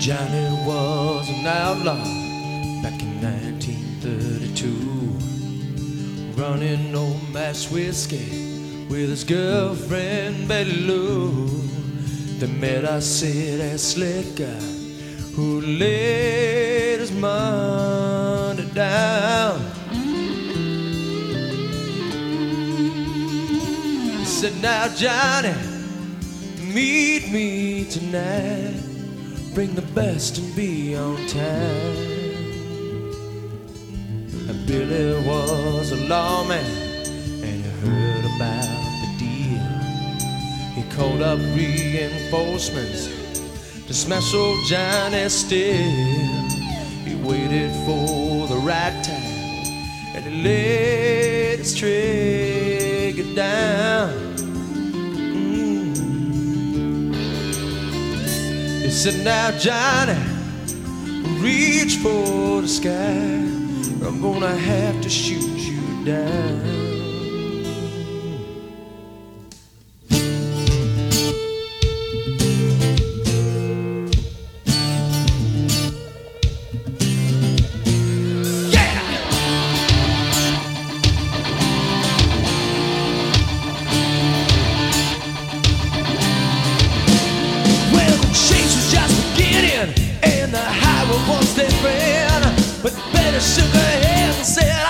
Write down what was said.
Johnny was an outlaw back in 1932, running old mash whiskey with his girlfriend Betty Lou. They met a city slick guy who laid his money down. He said, "Now Johnny, meet me tonight. Bring the best and be on time." And Billy was a lawman, and he heard about the deal. He called up reinforcements to smash old Johnny still. He waited for the right time, and he laid his trigger down. He said, "Now Johnny, reach for the sky, or I'm gonna have to shoot you down." And the highway was their friend, but Betty shook her head and said,